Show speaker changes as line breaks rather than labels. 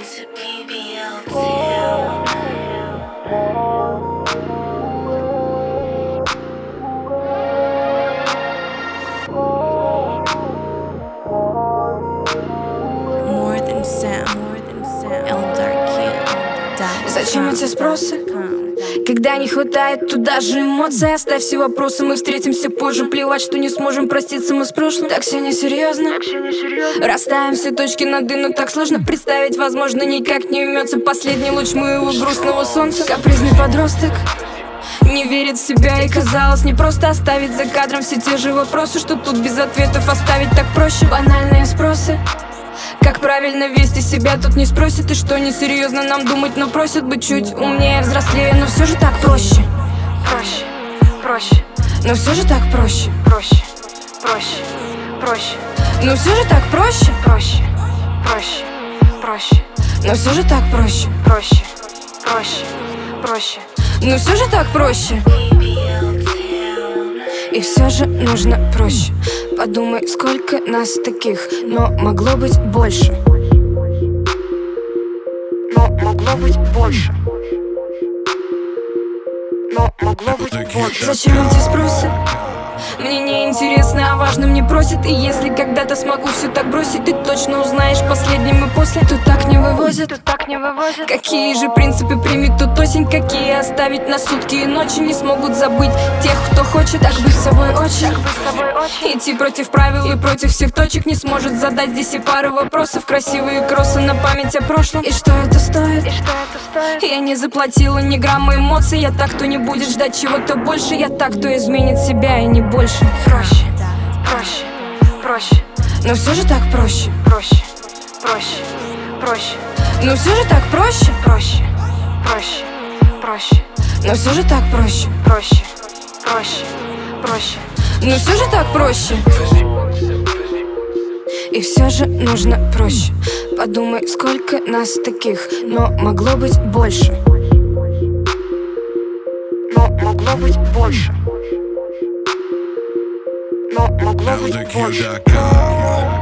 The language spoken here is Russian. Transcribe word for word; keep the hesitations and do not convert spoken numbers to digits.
to B B L Town.
More than sound, more than sound. Eldarkill.
Зачем эти спросы, когда не хватает туда же эмоций? Оставь все вопросы, мы встретимся позже. Плевать, что не сможем проститься мы с прошлым. Так все несерьезно, расставим все точки над «и», но так сложно представить. Возможно, никак не умется последний луч моего грустного солнца. Капризный подросток не верит в себя, и казалось не просто оставить за кадром все те же вопросы, что тут без ответов оставить так проще. Банальные спросы, как правильно вести себя, тут не спросят. И что несерьезно нам думать, но просят быть чуть умнее, взрослее. Но все же так проще, проще, проще. Но все же так проще, проще, проще, проще. Но все же так проще, проще, проще, проще. Но все же так проще, проще, проще, проще. Но все же так проще. И все же нужно проще. Подумай, сколько нас таких, но могло быть больше. Но могло быть больше. Но могло быть больше. Зачем эти спросы? Мне не интересно, а важным не просит. И если когда-то смогу все так бросить, ты точно узнаешь последним и после. Тут так не вывозят, тут так не вывозят. Какие же принципы примет тут осень? Какие оставить на сутки и ночи? Не смогут забыть тех, кто хочет так быть собой очень. Идти против правил и против всех точек. Не сможет задать здесь и пары вопросов. Красивые кроссы на память о прошлом. И что это стоит? И что это стоит? Я не заплатила ни грамма эмоций. Я так, кто не будет ждать чего-то больше. Я так, кто изменит себя и не больше. Проще, проще, проще. Но все же так проще, проще, проще, проще. Но все же так проще, проще, проще, проще. Но все же так проще, проще, проще, проще. Но все же так проще. И все же нужно проще. Подумай, сколько нас таких, но могло быть больше. Но могло быть больше. Но могло быть больше.